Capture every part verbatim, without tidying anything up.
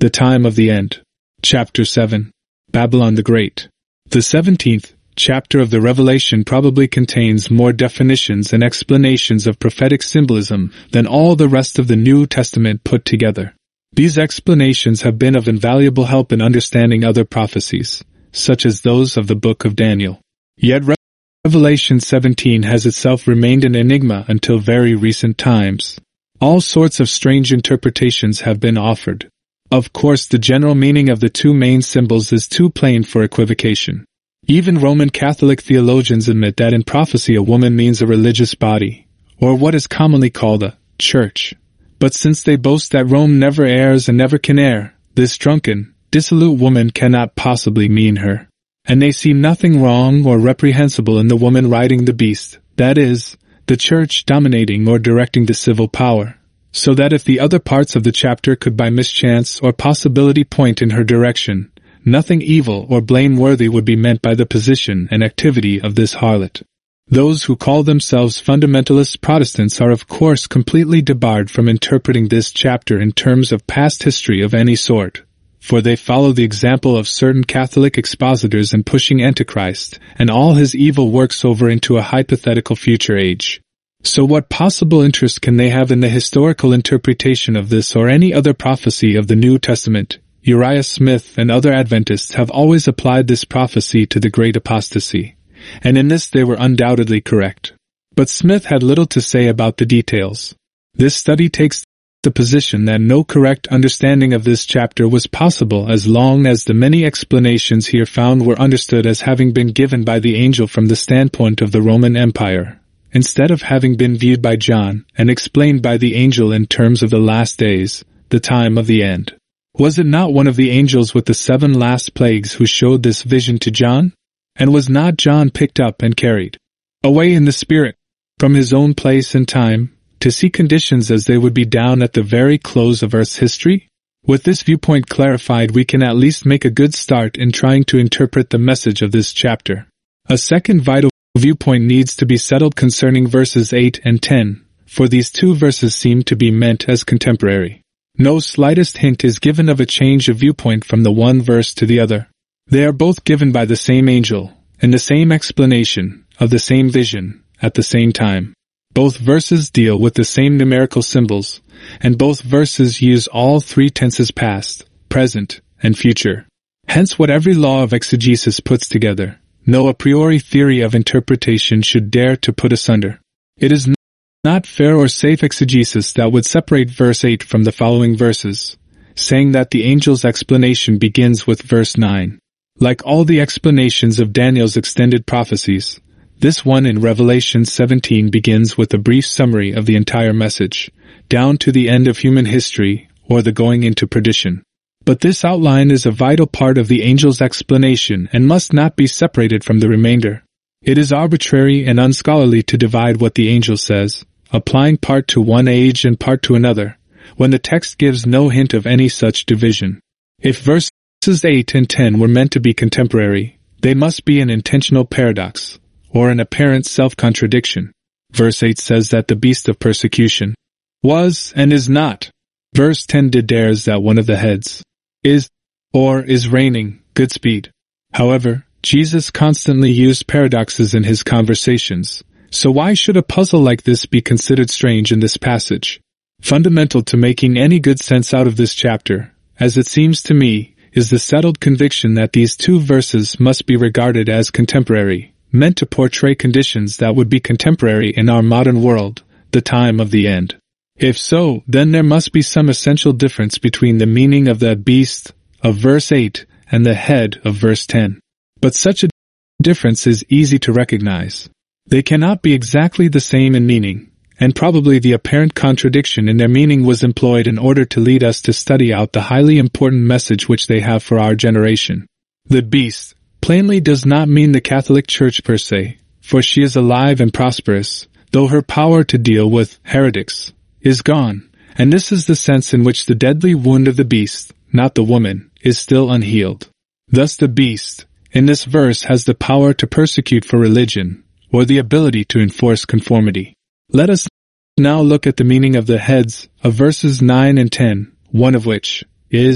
The Time of the End. Chapter seven. Babylon the Great. The seventeenth chapter of the Revelation probably contains more definitions and explanations of prophetic symbolism than all the rest of the New Testament put together. These explanations have been of invaluable help in understanding other prophecies, such as those of the book of Daniel. Yet Revelation seventeen has itself remained an enigma until very recent times. All sorts of strange interpretations have been offered. Of course, the general meaning of the two main symbols is too plain for equivocation. Even Roman Catholic theologians admit that in prophecy a woman means a religious body, or what is commonly called a church. But since they boast that Rome never errs and never can err, this drunken, dissolute woman cannot possibly mean her. And they see nothing wrong or reprehensible in the woman riding the beast, that is, the church dominating or directing the civil power. So that if the other parts of the chapter could by mischance or possibility point in her direction, nothing evil or blameworthy would be meant by the position and activity of this harlot. Those who call themselves fundamentalist Protestants are of course completely debarred from interpreting this chapter in terms of past history of any sort, for they follow the example of certain Catholic expositors in pushing Antichrist and all his evil works over into a hypothetical future age. So what possible interest can they have in the historical interpretation of this or any other prophecy of the New Testament? Uriah Smith and other Adventists have always applied this prophecy to the Great Apostasy, and in this they were undoubtedly correct. But Smith had little to say about the details. This study takes the position that no correct understanding of this chapter was possible as long as the many explanations here found were understood as having been given by the angel from the standpoint of the Roman Empire, instead of having been viewed by John and explained by the angel in terms of the last days, the time of the end. Was it not one of the angels with the seven last plagues who showed this vision to John? And was not John picked up and carried away in the Spirit from his own place and time to see conditions as they would be down at the very close of Earth's history? With this viewpoint clarified, we can at least make a good start in trying to interpret the message of this chapter. A second vital viewpoint needs to be settled concerning verses eight and ten, for these two verses seem to be meant as contemporary. No slightest hint is given of a change of viewpoint from the one verse to the other. They are both given by the same angel, and the same explanation of the same vision at the same time. Both verses deal with the same numerical symbols, and both verses use all three tenses past, present, and future. Hence what every law of exegesis puts together, no a priori theory of interpretation should dare to put asunder. It is not fair or safe exegesis that would separate verse eight from the following verses, saying that the angel's explanation begins with verse nine. Like all the explanations of Daniel's extended prophecies, this one in Revelation seventeen begins with a brief summary of the entire message, down to the end of human history or the going into perdition. But this outline is a vital part of the angel's explanation and must not be separated from the remainder. It is arbitrary and unscholarly to divide what the angel says, applying part to one age and part to another, when the text gives no hint of any such division. If verses eight and ten were meant to be contemporary, they must be an intentional paradox, or an apparent self-contradiction. Verse eight says that the beast of persecution was and is not. Verse ten declares that one of the heads is, or is reigning, Goodspeed. However, Jesus constantly used paradoxes in his conversations, so why should a puzzle like this be considered strange in this passage? Fundamental to making any good sense out of this chapter, as it seems to me, is the settled conviction that these two verses must be regarded as contemporary, meant to portray conditions that would be contemporary in our modern world, the time of the end. If so, then there must be some essential difference between the meaning of the beast of verse eight and the head of verse ten. But such a difference is easy to recognize. They cannot be exactly the same in meaning, and probably the apparent contradiction in their meaning was employed in order to lead us to study out the highly important message which they have for our generation. The beast plainly does not mean the Catholic Church per se, for she is alive and prosperous, though her power to deal with heretics is gone, and this is the sense in which the deadly wound of the beast, not the woman, is still unhealed. Thus the beast, in this verse, has the power to persecute for religion, or the ability to enforce conformity. Let us now look at the meaning of the heads of verses nine and ten, one of which is,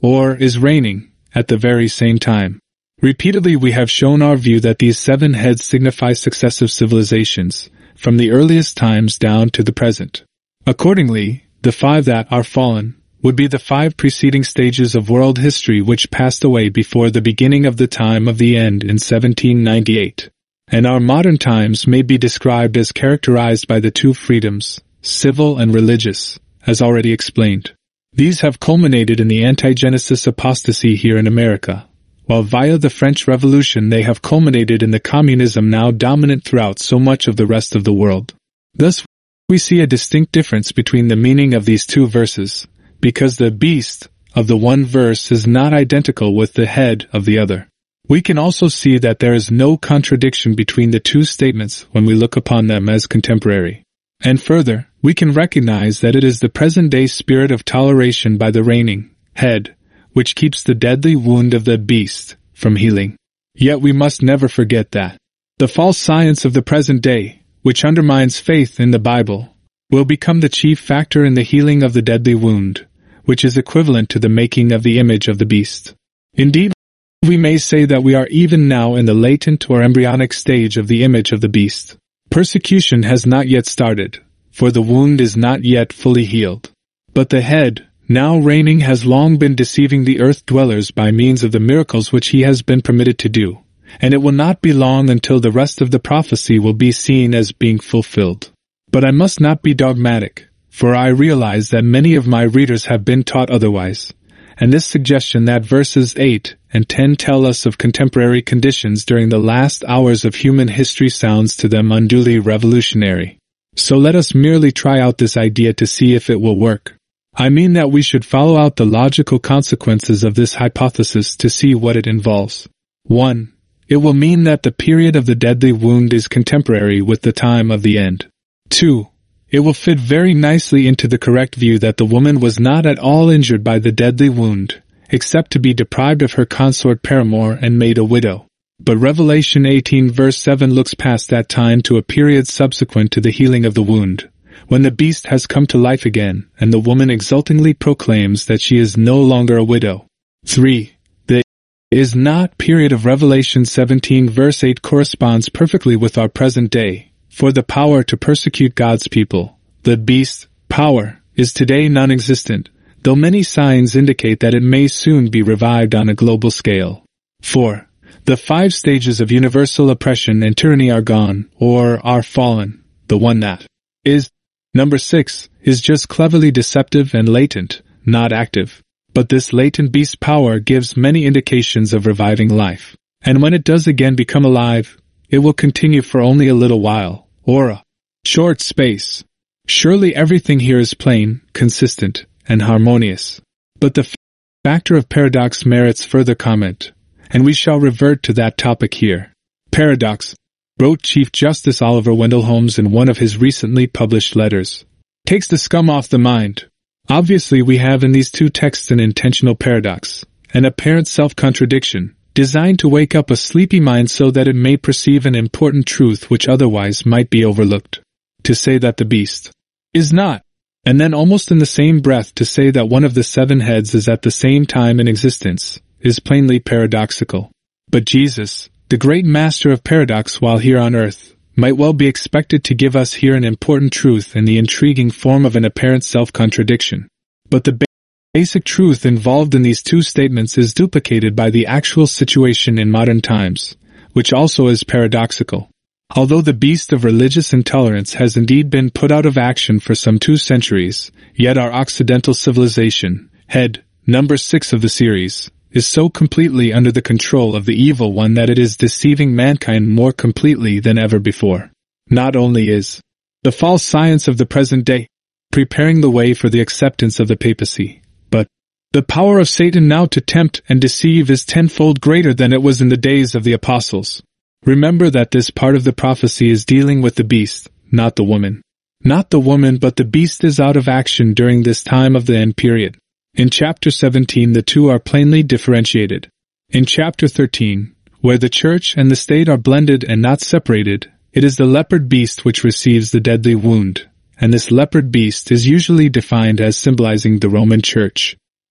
or is reigning, at the very same time. Repeatedly we have shown our view that these seven heads signify successive civilizations, from the earliest times down to the present. Accordingly, the five that are fallen would be the five preceding stages of world history which passed away before the beginning of the time of the end in seventeen ninety-eight. And our modern times may be described as characterized by the two freedoms, civil and religious, as already explained. These have culminated in the anti-Genesis apostasy here in America, while via the French Revolution they have culminated in the communism now dominant throughout so much of the rest of the world. Thus, we see a distinct difference between the meaning of these two verses, because the beast of the one verse is not identical with the head of the other. We can also see that there is no contradiction between the two statements when we look upon them as contemporary. And further, we can recognize that it is the present-day spirit of toleration by the reigning head which keeps the deadly wound of the beast from healing. Yet we must never forget that the false science of the present day, which undermines faith in the Bible, will become the chief factor in the healing of the deadly wound, which is equivalent to the making of the image of the beast. Indeed, we may say that we are even now in the latent or embryonic stage of the image of the beast. Persecution has not yet started, for the wound is not yet fully healed. But the head, now reigning, has long been deceiving the earth dwellers by means of the miracles which he has been permitted to do, and it will not be long until the rest of the prophecy will be seen as being fulfilled. But I must not be dogmatic, for I realize that many of my readers have been taught otherwise, and this suggestion that verses eight and ten tell us of contemporary conditions during the last hours of human history sounds to them unduly revolutionary. So let us merely try out this idea to see if it will work. I mean that we should follow out the logical consequences of this hypothesis to see what it involves. one. It will mean that the period of the deadly wound is contemporary with the time of the end. two. It will fit very nicely into the correct view that the woman was not at all injured by the deadly wound, except to be deprived of her consort paramour and made a widow. But Revelation eighteen verse seven looks past that time to a period subsequent to the healing of the wound, when the beast has come to life again, and the woman exultingly proclaims that she is no longer a widow. three. The is not period of Revelation seventeen verse eight corresponds perfectly with our present day, for the power to persecute God's people, the beast, power, is today non-existent, though many signs indicate that it may soon be revived on a global scale. four. The five stages of universal oppression and tyranny are gone, or are fallen. The one that is. Number six is just cleverly deceptive and latent, not active. But this latent beast power gives many indications of reviving life. And when it does again become alive, it will continue for only a little while, or a short space. Surely everything here is plain, consistent, and harmonious. But the factor of paradox merits further comment, and we shall revert to that topic here. Paradox, wrote Chief Justice Oliver Wendell Holmes in one of his recently published letters, takes the scum off the mind. Obviously we have in these two texts an intentional paradox, an apparent self-contradiction, designed to wake up a sleepy mind so that it may perceive an important truth which otherwise might be overlooked. To say that the beast is not, and then almost in the same breath to say that one of the seven heads is at the same time in existence, is plainly paradoxical. But Jesus, the great master of paradox while here on earth, might well be expected to give us here an important truth in the intriguing form of an apparent self-contradiction. But the basic truth involved in these two statements is duplicated by the actual situation in modern times, which also is paradoxical. Although the beast of religious intolerance has indeed been put out of action for some two centuries, yet our Occidental civilization, head, number six of the series, is so completely under the control of the evil one that it is deceiving mankind more completely than ever before. Not only is the false science of the present day preparing the way for the acceptance of the papacy, but the power of Satan now to tempt and deceive is tenfold greater than it was in the days of the apostles. Remember that this part of the prophecy is dealing with the beast, not the woman. Not the woman, but the beast is out of action during this time of the end period. In chapter seventeen the two are plainly differentiated. In chapter thirteen, where the church and the state are blended and not separated, it is the leopard beast which receives the deadly wound, and this leopard beast is usually defined as symbolizing the Roman Church.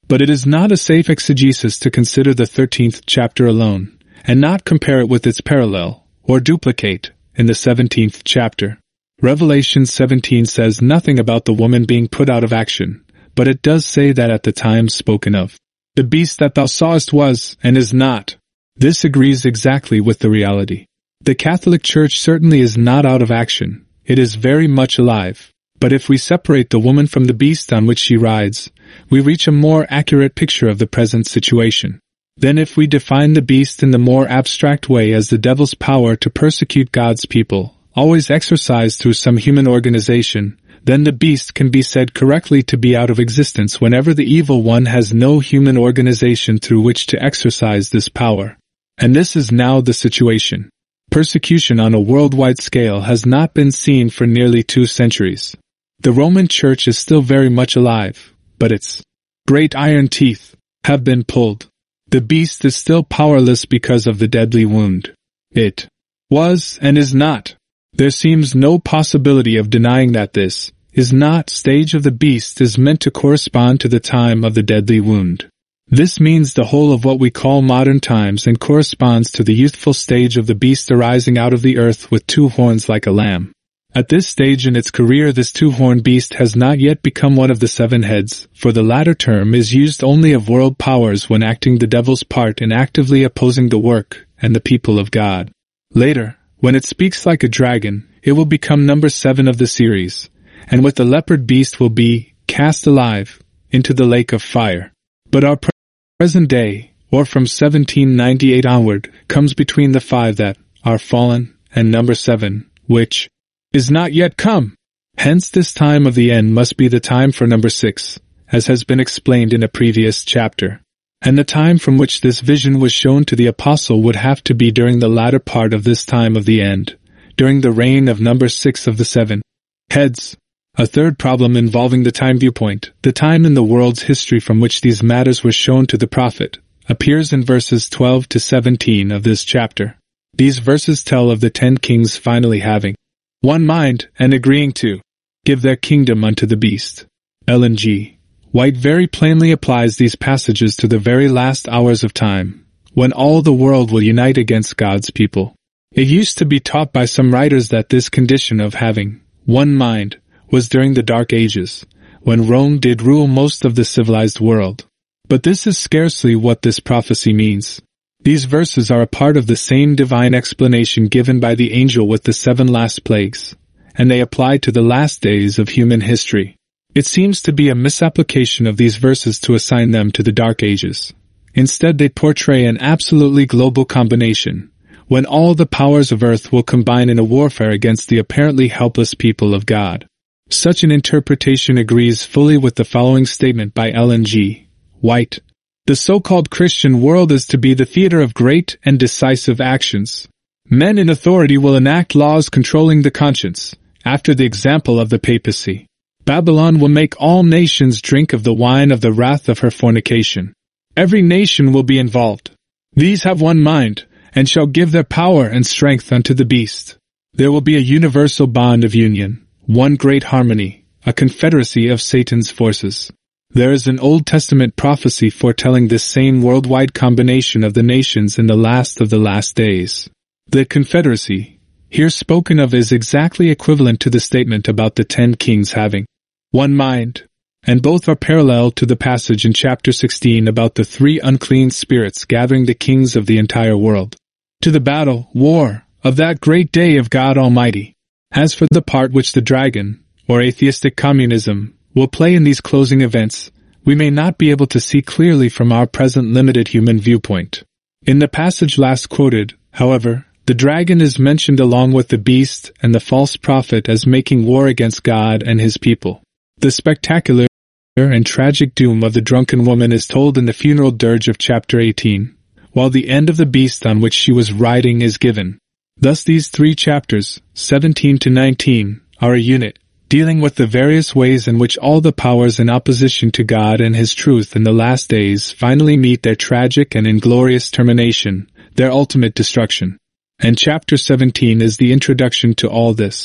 But it is not a safe exegesis to consider the thirteenth chapter alone, and not compare it with its parallel, or duplicate, in the seventeenth chapter. Revelation seventeen says nothing about the woman being put out of action, but it does say that at the time spoken of, the beast that thou sawest was, and is not. This agrees exactly with the reality. The Catholic Church certainly is not out of action, it is very much alive. But if we separate the woman from the beast on which she rides, we reach a more accurate picture of the present situation. Then if we define the beast in the more abstract way as the devil's power to persecute God's people, always exercised through some human organization, then the beast can be said correctly to be out of existence whenever the evil one has no human organization through which to exercise this power. And this is now the situation. Persecution on a worldwide scale has not been seen for nearly two centuries. The Roman Church is still very much alive, but its great iron teeth have been pulled. The beast is still powerless because of the deadly wound. It was and is not. There seems no possibility of denying that this is not stage of the beast is meant to correspond to the time of the deadly wound. This means the whole of what we call modern times and corresponds to the youthful stage of the beast arising out of the earth with two horns like a lamb. At this stage in its career this two-horned beast has not yet become one of the seven heads, for the latter term is used only of world powers when acting the devil's part in actively opposing the work and the people of God. Later, when it speaks like a dragon, it will become number seven of the series, and with the leopard beast will be cast alive into the lake of fire. But our present day, or from seventeen ninety-eight onward, comes between the five that are fallen and number seven, which is not yet come. Hence this time of the end must be the time for number six, as has been explained in a previous chapter. And the time from which this vision was shown to the apostle would have to be during the latter part of this time of the end, during the reign of number six of the seven heads. A third problem involving the time viewpoint, the time in the world's history from which these matters were shown to the prophet, appears in verses twelve to seventeen of this chapter. These verses tell of the ten kings finally having one mind and agreeing to give their kingdom unto the beast. Ellen G. White very plainly applies these passages to the very last hours of time, when all the world will unite against God's people. It used to be taught by some writers that this condition of having one mind was during the Dark Ages, when Rome did rule most of the civilized world. But this is scarcely what this prophecy means. These verses are a part of the same divine explanation given by the angel with the seven last plagues, and they apply to the last days of human history. It seems to be a misapplication of these verses to assign them to the Dark Ages. Instead, they portray an absolutely global combination, when all the powers of earth will combine in a warfare against the apparently helpless people of God. Such an interpretation agrees fully with the following statement by Ellen G. White. The so-called Christian world is to be the theater of great and decisive actions. Men in authority will enact laws controlling the conscience, after the example of the papacy. Babylon will make all nations drink of the wine of the wrath of her fornication. Every nation will be involved. These have one mind, and shall give their power and strength unto the beast. There will be a universal bond of union, one great harmony, a confederacy of Satan's forces. There is an Old Testament prophecy foretelling this same worldwide combination of the nations in the last of the last days. The confederacy, here spoken of, is exactly equivalent to the statement about the ten kings having one mind, and both are parallel to the passage in chapter sixteen about the three unclean spirits gathering the kings of the entire world to the battle, war, of that great day of God Almighty. As for the part which the dragon, or atheistic communism, will play in these closing events, we may not be able to see clearly from our present limited human viewpoint. In the passage last quoted, however, the dragon is mentioned along with the beast and the false prophet as making war against God and his people. The spectacular and tragic doom of the drunken woman is told in the funeral dirge of chapter eighteen, while the end of the beast on which she was riding is given. Thus these three chapters, seventeen to nineteen, are a unit, dealing with the various ways in which all the powers in opposition to God and His truth in the last days finally meet their tragic and inglorious termination, their ultimate destruction. And chapter seventeen is the introduction to all this.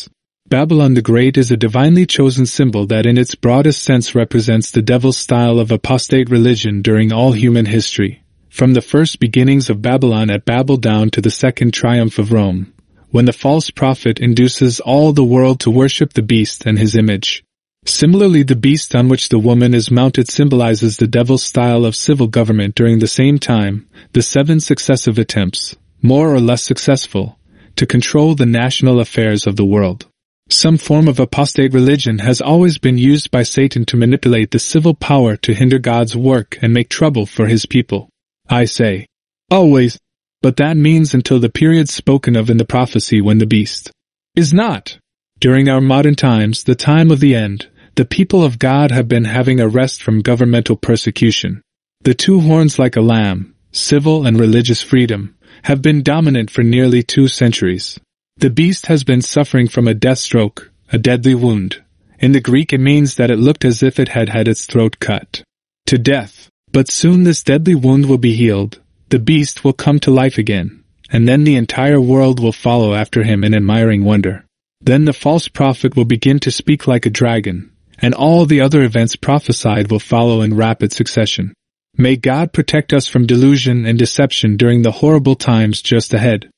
Babylon the Great is a divinely chosen symbol that in its broadest sense represents the devil's style of apostate religion during all human history, from the first beginnings of Babylon at Babel down to the second triumph of Rome, when the false prophet induces all the world to worship the beast and his image. Similarly, the beast on which the woman is mounted symbolizes the devil's style of civil government during the same time, the seven successive attempts, more or less successful, to control the national affairs of the world. Some form of apostate religion has always been used by Satan to manipulate the civil power to hinder God's work and make trouble for his people. I say, always, but that means until the period spoken of in the prophecy when the beast is not. During our modern times, the time of the end, the people of God have been having a rest from governmental persecution. The two horns like a lamb, civil and religious freedom, have been dominant for nearly two centuries. The beast has been suffering from a death stroke, a deadly wound. In the Greek it means that it looked as if it had had its throat cut to death. But soon this deadly wound will be healed, the beast will come to life again, and then the entire world will follow after him in admiring wonder. Then the false prophet will begin to speak like a dragon, and all the other events prophesied will follow in rapid succession. May God protect us from delusion and deception during the horrible times just ahead.